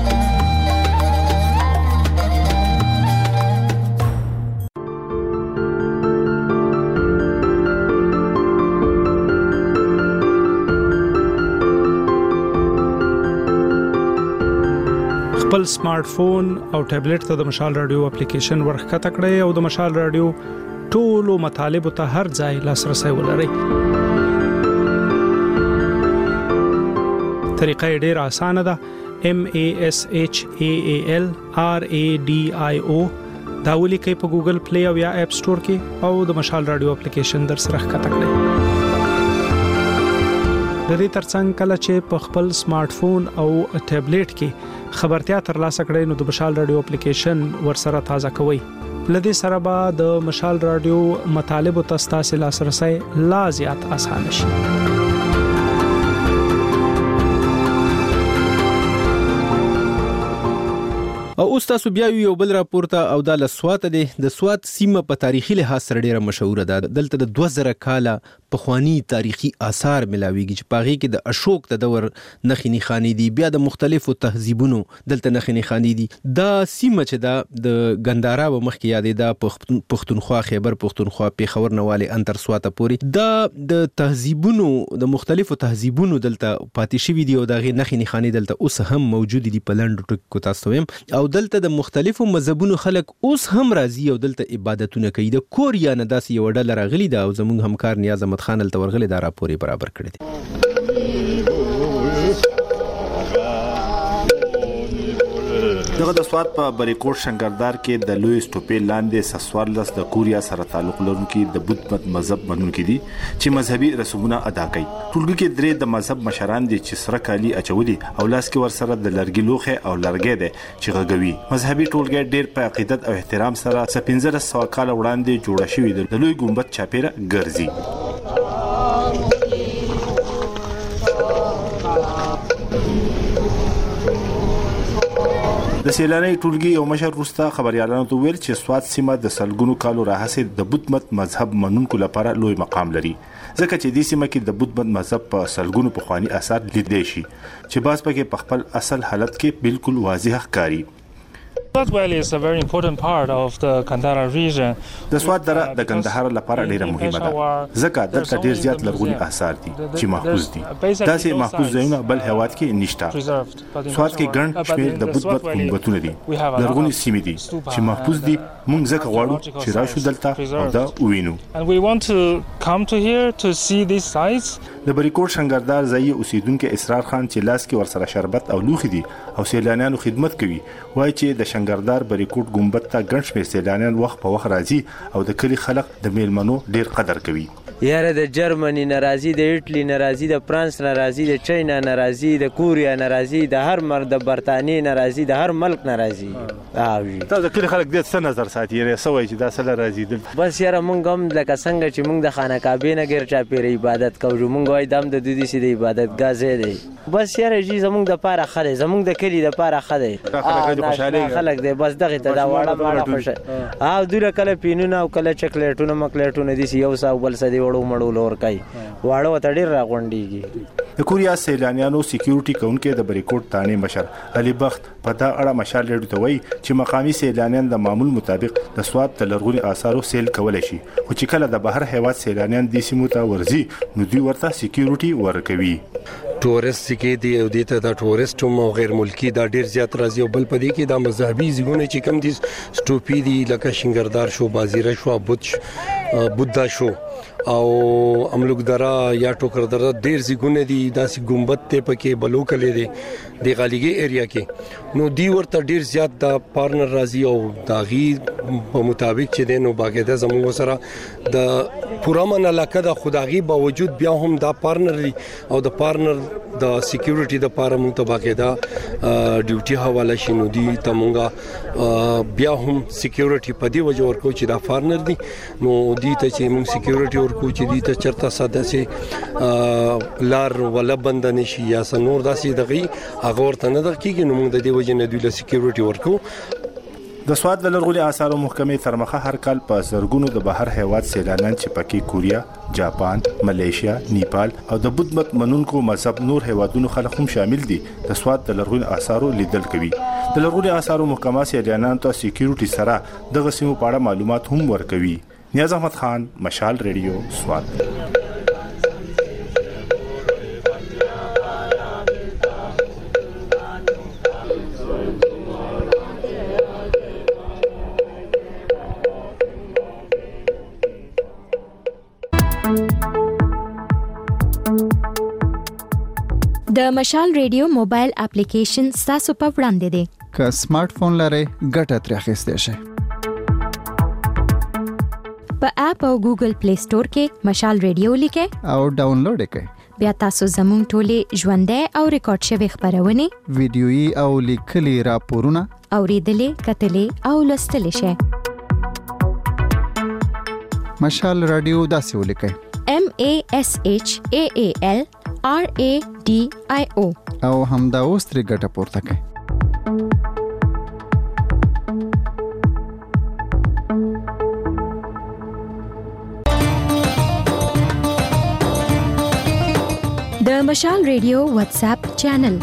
خپل سمارټ فون او ټابلیټ ته د مشال رادیو اپلیکیشن ورخکته کړئ او د مشال رادیو ټولو مطالبه ته هر ځای لاسرسي ولرئ. طریقه ډیره اسانه ده. M A S H A A L R A D I O دا ولیکئ په ګوګل پلی او یا اپ سٹور کې او د مشال رادیو اپلیکیشن در سره ښکته کړئ. د دې ترڅنګ کله چې په خپل سمارټ فون او ټابلیټ کې خبرتیا ترلاسه کړئ نو د مشال رادیو اپلیکیشن ورسره تازه کوئ. لدې سره به د مشال رادیو مطالبه تاسو لاسرسي لا زیات اسانه شي. او اوس تاسو بیا یو بل راپورته او د لسوات دی د سوات سیمه په تاریخي لحاظ سره ډیره مشهوره ده. دلته د دوه زره کاله پخوانی تاریخي آثار ملاويږي چې پاغي کې د اشوک د دور نخښې نښانې دي، بیا د مختلفو تهذیبونو دلته نښې نښانې دي. دا سیمه چې دا د ګندارا و مخکې یادې ده پښتونخوا خیبر پښتونخوا پیښور نواله انتر سواته پوری دا د تهذیبونو د مختلفو تهذیبونو دلته پاتې شوی دی او دا غي نښې نښانې دلته اوس هم موجود دي په لندو ټکو تاسو ويم. او دلته د مختلفو مذهبونو خلک اوس هم راځي او دلته عبادتونه کوي. د کوریا نه داسې یو ډله راغلي ده او زموږ همکار نیاز احمد خان ال تورغلي دا راپوري برابر کړی دی. دغه د سوات په بریکوټ شنګردار کې د لوی سټوپې لاندې سسوار لس د کوریا سره تعلق لرونکي د بت مت مذهب منونکي دي چې مذهبي رسومونه ادا کوي. ټولګي کې درې د مذهب مشران دي چې سره کالی اچولي او لاس کې ور سره د لرګي لوخه او لرګي دي چې غږوي. مذهبي ټولګي ډېر په عقیدت او احترام سره سپینځره سو کال وړاندې جوړ شوی د لوی ګمبد چاپیره ګرځي. د سیلانی ټولګي یو مشر روستا خبريالانو ته ویل چې سوات سیمه د سلګونو کالو راهسه د بت مت مذهب منونکو لپاره لوی مقام لري، ځکه چې د سیمه کې د بت مت مذهب په سلګونو پخوانی آثار لیدل شي چې باز پکې په خپل اصل حالت کې بالکل واضح ښکاري. Swat Valley is a very important part of the Kandahar region. د سوات دره د کندهار لپاره ډیره مهمه ده ځکه دلته ډیر زیات لرغوني آثار دي چې محفوظ دي. داسې محفوظ ځایونه بل هیواد کې نشته. سوات کې ګڼ شمېر د بت مت ګمبدونه دي، لرغوني سیمې دي چې محفوظ دي. موږ ځکه غواړو چې راشو دلته او دا ووینو. And we want to come to here to see these sites. د بریکوټ شنګردار ځای اوسیدونکو اسرار خان چې لاس کې ورسره شربت او لوخي دي او سیلانیانو خدمت کوي وایي چې د شنګردار بریکوټ ګمبد ته ګڼ شمېر سیلانیان وخت په وخت راځي او د کلی خلک د میلمنو ډیر قدر کوي. یاره د جرمني ناراضي، د ایټلی ناراضي، د فرانس ناراضي، د چاینا ناراضي، د کوریا ناراضي، د هر مرد د برتانیې ناراضي، د هر ملک ناراضي. اوی تاسو د کلی خلک د څه نظر ساتي یاره سوي چې دا سره راځي دل بس یاره مونږ هم لکه څنګه چې مونږ د خانه کعبه نه غیر چا پیر عبادت کوو، مونږ وای دم د دوی سي د عبادت غازه دی. بس یاره جی زمونږ د پاره خله زمونږ د کلی د پاره خله خلک دی بس دغه ته دا واړه واړه خوشه او دوی کله پینونه او کله چاکلیټونه مکلیټونه دي یو ساو بل سدي وړو مړو لور کوي واړو ته ډیر راغونډيږي. د کوریا سیلانیانو سکیورټي کونکو د بریکوټ تانه مشر علي بخت په دا اړه مشال لري ته وایي چې مقامي سیلانیان د معمول مطابق د سواد د لرغوني آثارو سیل کولای شي او چې کله د بهر هیواد سیلانیان د سیمو ته ورځي نو دوی ورته سکیورټي ورکوي. ټورست کې دی او دته د ټورست او غیر ملکی دا ډیر زیات راځي او بل پدې کې د مذهبي ځګونه چې کم دي سټوپی دی لکه شنګردار شو، بازیره شو، بوت بودا شو او املوک درا یا ټوکر درا ډیر ځګونه دي داسې ګمبد ته پکې بلو کړي دي د غاليګي ایریا کې نو دی ورته ډیر زیات د پارتنر راځي او داغي په مطابق چې دینو باقاعده زموږ سره د پورامن علاقه د خدایي باوجود بیا هم دا پارتنر او د پارتنر د سکیورټي د پاره مونږ ته باقاعده ډیوټي حواله شینو دي ته مونږه بیا هم سکیورټي په دی وجه ورکو چې دا پارتنر دي نو دي ته چې مونږ سکیورټي ورکو چې دي ته چرته ساده سي لار ولا بند نشي یا سنور داسې دغه هغه ورته نه دقیق نو مونږ د دې وجه نه دوی له سکیورټي ورکو. د سواد د لرغوني آثارو محکمې تر مخه هر کال په زرګونو د بهر هیواد سیلانیان چې پکې کوریا، جاپان، ملیشیا، نیپال او د بودھ مت منونکو مذهب نور هیوادونو خلک هم شامل دي د سواد د لرغوني آثارو لیدل کوي. د لرغوني آثارو محکمه سیلانیانو ته سکیورټي سره د غسیمو په اړه معلومات هم ورکوي. نیاز احمد خان، مشال ریډیو، سواد. د مشال ریډیو موبایل اپلیکیشن تاسو په وړاندې دی. که سمارټ فون لرئ ګټه ترې اخیستی شئ. په اپ او ګوګل پلی سٹور کې مشال ریډیو لیکئ او ډاونلوډ یې کړئ. بیا تاسو زموږ ټولې ژوندۍ او ریکارډ شوي خبرونه، ویډیويي او لیکلي راپورونه اوریدلې، کتلې او لوستلی شئ. مشال رادیو داسې ولیکئ: M A S H A A L R A D I O او همدا اوس ترې ګټه پورته کړئ. د مشال ریډیو واتس اپ چینل.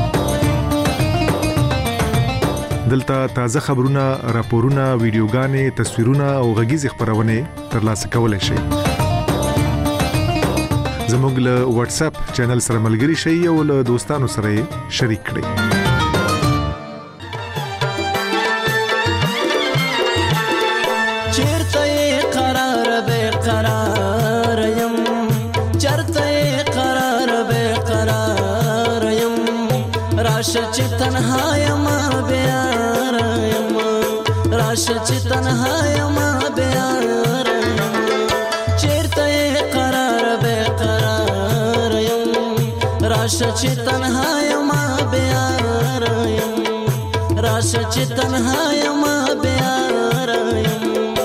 دلته تازه خبرونه، راپورونه، ویډیوګانې، تصویرونه او غږیز خبرونه ترلاسه کولای شئ. زموږ له واتس اپ چینل سره ملګري شئ او له دوستانو سره شریک کړئ. چیرته قرار به قرار یم، چرته قرار به قرار یم، راشه چې تنها یم بیار یم، راشه چې تنها یم بیار یم. چیرته قرار به قرار یم، راشه چې تنها یم بیار یم، راشه چې تنها یم بیار یم.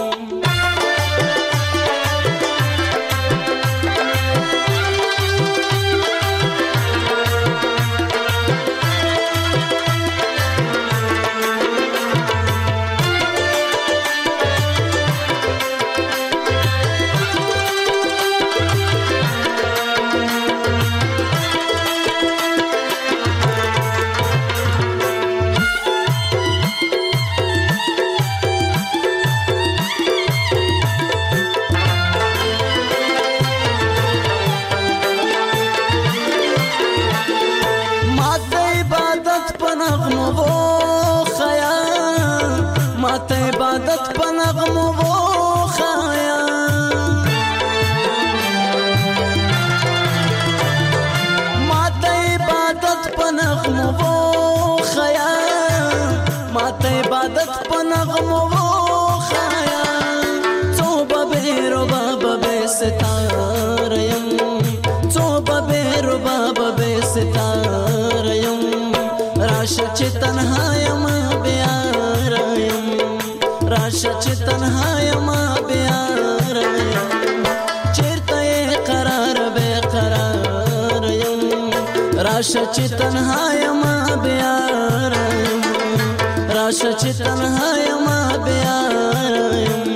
چې تنها یم بیار یم، راشه چې تنها یم بیار یم. چیرته قرار به قرار یم، راشه چې تنها یم بیار یم، راشه چې تنها یم بیار یم.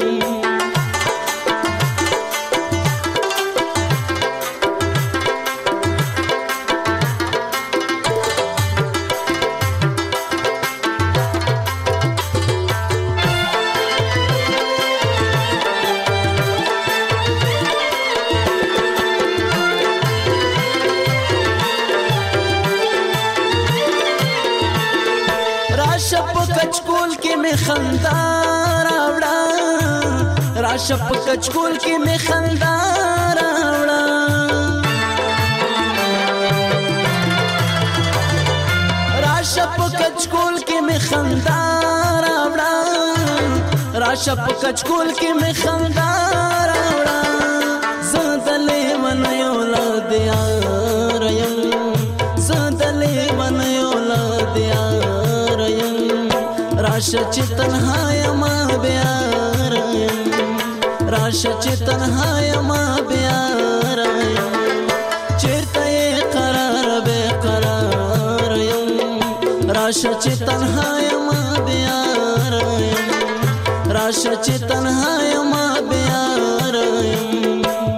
خندا راوړه، راشه په کچکول کې می خندا راوړه. راشه په کچکول کې می خندا راوړه، راشه په کچکول کې می خندا راوړه. زه د لیوان اولاد یار یم، زه د لیوان اولاد یار یم، راشه چې تنها یم بیار یم، راشه چې تنها یم بیار یم. چیرته قرار به قرار یم، راشه چې تنها یم بیار یم. راشه چې تنها یم بیار یم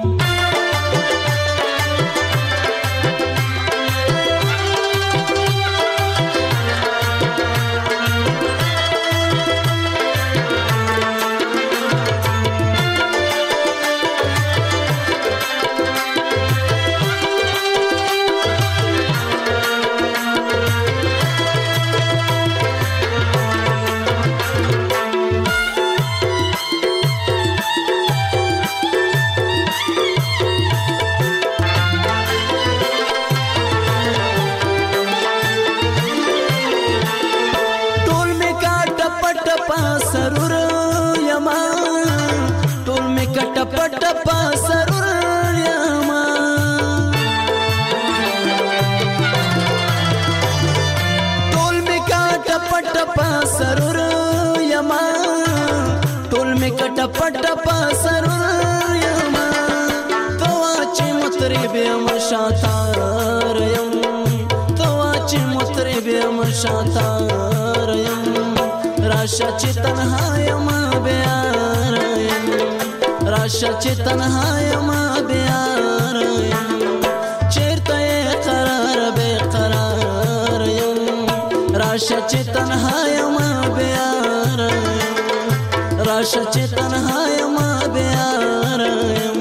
پټ په سرور یم توا چې مطرب یم شاتار یم توا چې مطرب یم شاتار یم راشه چې تنها یم بیار یم راشه چې تنها یم بیار یم چیرته قرار به قرار یم راشه چې تنها یم بیار یم راشه چې تنها یم بیار یم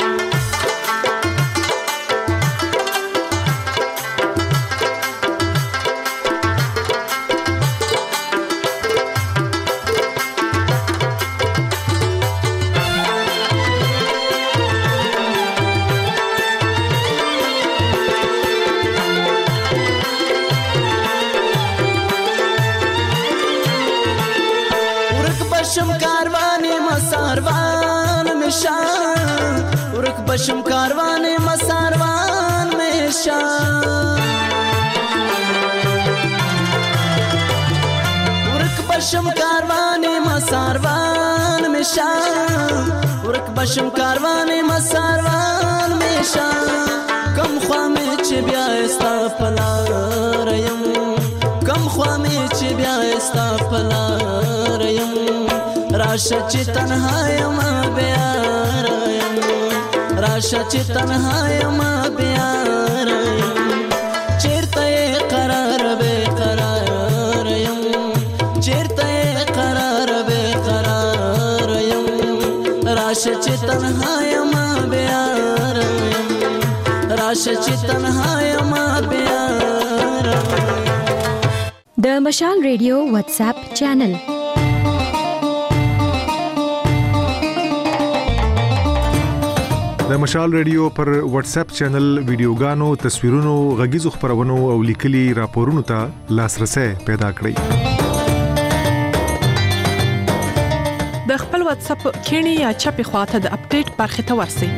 ورک بشم کاروان مساروان میں شان ورک بشم کاروان مساروان میں شان ورک بشم کاروان مساروان میں شان کم خوا میں چھ بیا استا پلار یم کم خوا میں چھ بیا استا پلار یم راشه چې تنها یم بیار یم راشه چې تنها یم بیار یم چیرته قرار به قرار یم چیرته قرار به قرار یم راشه چې تنها یم بیار یم راشه چې تنها یم بیار د مشال ریډیو واتس اپ چینل د مشال ریډیو پر واتس اپ چینل ویډیوګانو تصویرونو غږیزو خبرونو او لیکلي راپورونو ته لاسرسي پیدا کړئ د خپل واتس اپ کینی یا چپی خواته د اپډیټ برخه ته ورسئ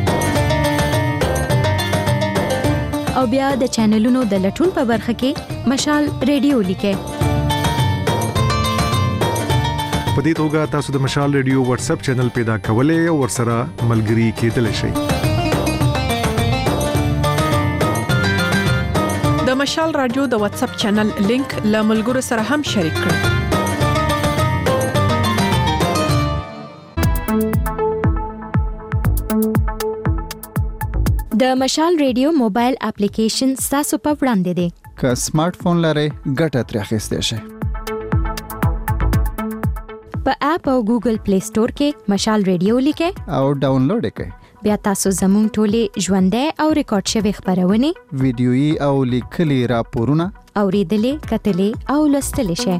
او بیا د چینلونو د لټون په برخه کې مشال ریډیو لیکئ په دې توګه تاسو د مشال ریډیو واتس اپ چینل پیدا کولای او ورسره ملګري کېدلی شئ د مشال رادیو د واتس اپ چینل لینک له ملګرو سره هم شریک کړئ د مشال ریډیو موبایل اپلیکیشن تاسو په وړاندې دی که سمارټ فون لرئ ګټه ترې اخیستی شئ په اپ او ګوګل پلی سٹور کې مشال ریډیو لیکئ او ډاونلوډ یې کړئ بیا تاسو زموږ ټولې ژوندۍ او ریکارډ شوی خبرونه ویډیويي او لیکلي راپورونه اوریدلې کتلې او لوستلې شئ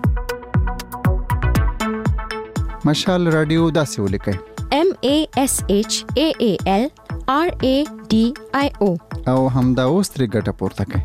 مشال رادیو داسې ولیکئ M A S H A A L R A D I O او همدا اوس ترې ګټه پورته کړئ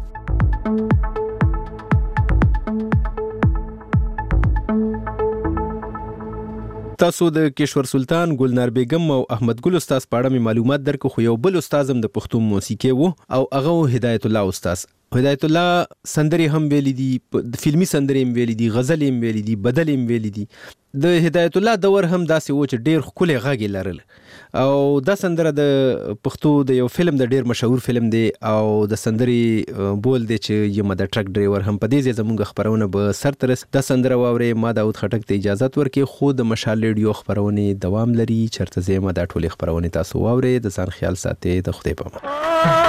تاسو د کشور سلطان ګلنار بیگم او احمد ګل استاد په اړه معلومات درکو خو یو بل استاد هم د پښتو موسیقي وو او هغه هدایت الله استاد هدایت الله سندري هم ویلي دي فلمي سندري هم ویلي دي غزل هم ویلي دي بدل هم ویلي دي د هدایت الله دور هم داسې و چې ډېر خولي غاګي لرل او دا سندره د پښتو د یو فلم د ډیر مشهور فلم دی او د سندري بول دی چې یم د ټرک ډرایور هم په دې ځای زموږ خبرونه به سر ترس دا سندره واوري ما داود خټک ته اجازه ورکړي خو د مشال ریډیو خبرونه دوام لري چرته زما د ټولې خبرونه تاسو واوري د ځان خیال ساتي د خدای په امان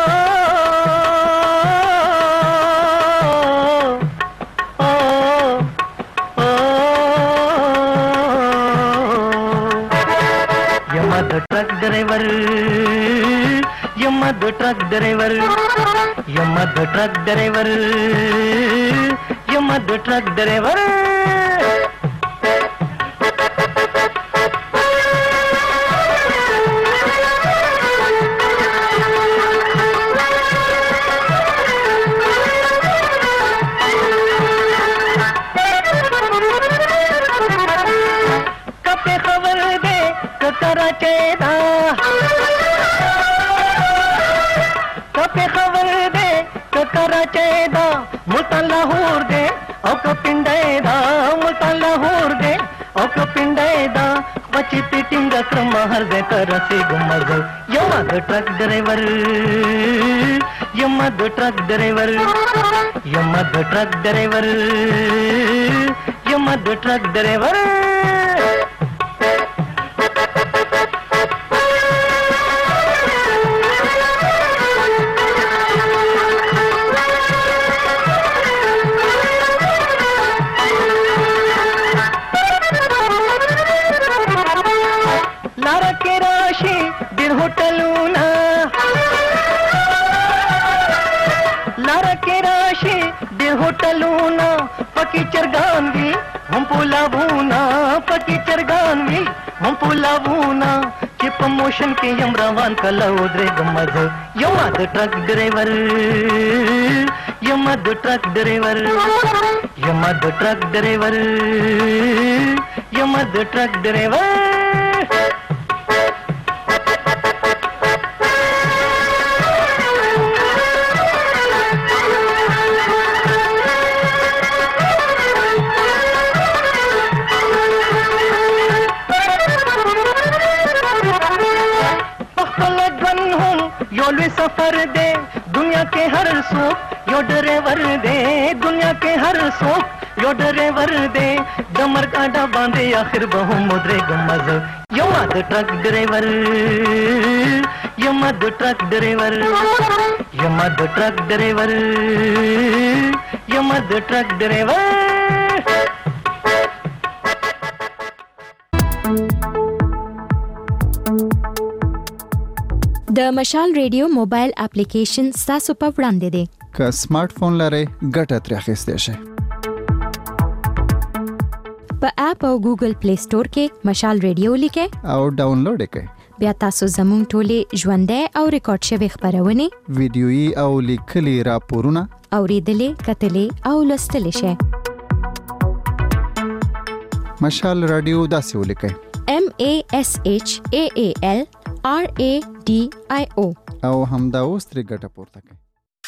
truck driver यम्मा दो truck driver यम्मा दो truck driver यम्मा दो truck driver truck driver यम्मा दो truck driver यम्मा दो ट्रक ड्राइवर यम्मा दो ट्रक ड्राइवर पकी चरगानवी हम पुलावूना पकी चरगानवी हम पुलावूना कि प्रमोशन के यमरावान कला उदरे गमज यमा द ट्रक ड्राइवर यमा द ट्रक ड्राइवर यमा द ट्रक ड्राइवर यमा द ट्रक ड्राइवर सफर दे दुनिया के हर सुख यो ड्राइवर दे दुनिया के हर सुख यो ड्राइवर दे डमर काटा बांधे आखिर बहु मुद्रे गमज यमा द ट्रक ड्राइवर यमा द ट्रक ड्राइवर यमा द ट्रक ड्राइवर यमा द truck driver د مشال ریډیو موبایل اپلیکیشن تاسو په وړاندې دی که سمارټ فون لرئ ګټه ترې اخیستی شئ په اپ او ګوګل پلی سٹور کې مشال ریډیو لیکئ او ډاونلوډ یې کړئ بیا تاسو زموږ ټولې ژوندۍ او ریکارډ شوي خبرونه ویډیويي او لیکلي راپورونه اوریدلې کتلې او لوستلې شئ مشال رادیو داسې ولیکئ M A S H A A L R A D I O او همدا اوس ترې ګټه پورته کړئ